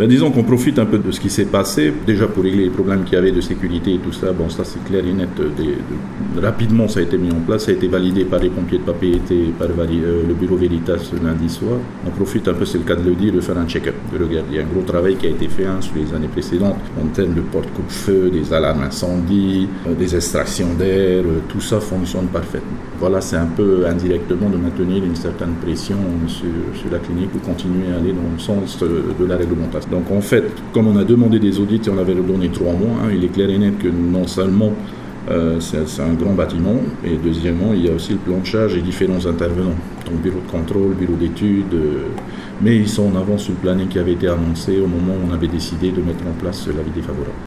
Disons qu'on profite un peu de ce qui s'est passé, déjà pour régler les problèmes qu'il y avait de sécurité et tout ça. Bon, ça c'est clair et net. Rapidement, ça a été mis en place, ça a été validé par les pompiers de Papeete et par le bureau Veritas lundi soir. On profite un peu, c'est le cas de le dire, de faire un check-up, de regarder. Il y a un gros travail qui a été fait sur les années précédentes en termes de porte coupe-feu, des alarmes incendie, des extractions d'air, tout ça fonctionne parfaitement. Voilà, c'est un peu indirectement de maintenir une certaine pression sur la clinique pour continuer à aller dans le sens de la réglementation. Donc en fait, comme on a demandé des audits et on avait redonné 3 mois, il est clair et net que non seulement c'est un grand bâtiment, et deuxièmement, il y a aussi le plan de charge et différents intervenants, donc bureau de contrôle, bureau d'études, mais ils sont en avance sur le planning qui avait été annoncé au moment où on avait décidé de mettre en place l'avis défavorable.